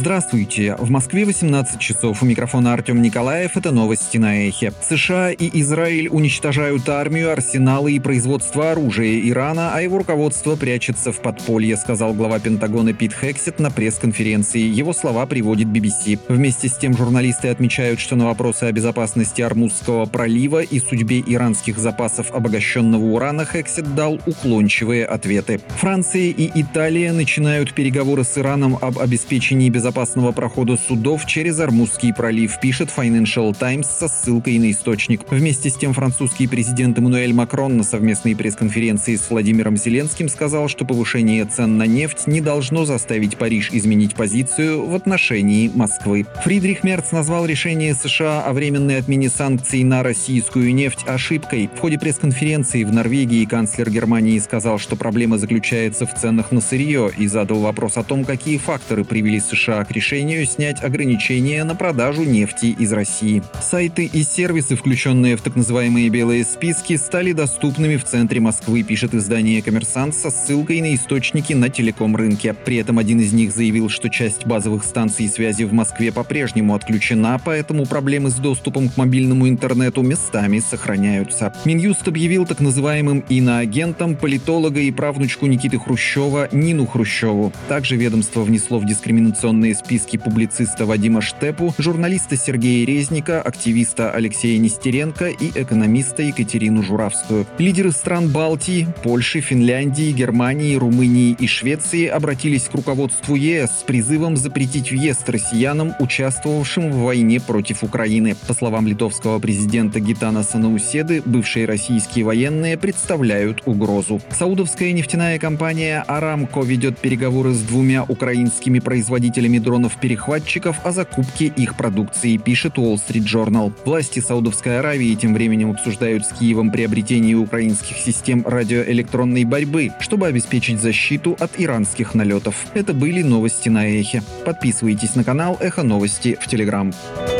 Здравствуйте. В Москве 18 часов. У микрофона Артем Николаев. Это новости на Эхе. США и Израиль уничтожают армию, арсеналы и производство оружия Ирана, а его руководство прячется в подполье, сказал глава Пентагона Пит Хексет на пресс-конференции. Его слова приводит BBC. Вместе с тем журналисты отмечают, что на вопросы о безопасности Ормузского пролива и судьбе иранских запасов обогащенного урана Хексет дал уклончивые ответы. Франция и Италия начинают переговоры с Ираном об обеспечении безопасного прохода судов через Ормузский пролив, пишет Financial Times со ссылкой на источник. Вместе с тем французский президент Эммануэль Макрон на совместной пресс-конференции с Владимиром Зеленским сказал, что повышение цен на нефть не должно заставить Париж изменить позицию в отношении Москвы. Фридрих Мерц назвал решение США о временной отмене санкций на российскую нефть ошибкой. В ходе пресс-конференции в Норвегии канцлер Германии сказал, что проблема заключается в ценах на сырье и задал вопрос о том, какие факторы привели США к решению снять ограничения на продажу нефти из России. Сайты и сервисы, включенные в так называемые белые списки, стали доступными в центре Москвы, пишет издание «Коммерсант» со ссылкой на источники на телеком-рынке. При этом один из них заявил, что часть базовых станций связи в Москве по-прежнему отключена, поэтому проблемы с доступом к мобильному интернету местами сохраняются. Минюст объявил так называемым иноагентом политолога и правнучку Никиты Хрущева Нину Хрущеву. Также ведомство внесло в дискриминационные списки публициста Вадима Штепу, журналиста Сергея Резника, активиста Алексея Нестеренко и экономиста Екатерину Журавскую. Лидеры стран Балтии, Польши, Финляндии, Германии, Румынии и Швеции обратились к руководству ЕС с призывом запретить въезд россиянам, участвовавшим в войне против Украины. По словам литовского президента Гитанаса Науседы, бывшие российские военные представляют угрозу. Саудовская нефтяная компания «Арамко» ведет переговоры с двумя украинскими производителями дронов-перехватчиков о закупке их продукции, пишет Wall Street Journal. Власти Саудовской Аравии тем временем обсуждают с Киевом приобретение украинских систем радиоэлектронной борьбы, чтобы обеспечить защиту от иранских налетов. Это были новости на Эхе. Подписывайтесь на канал Эхо Новости в Телеграм.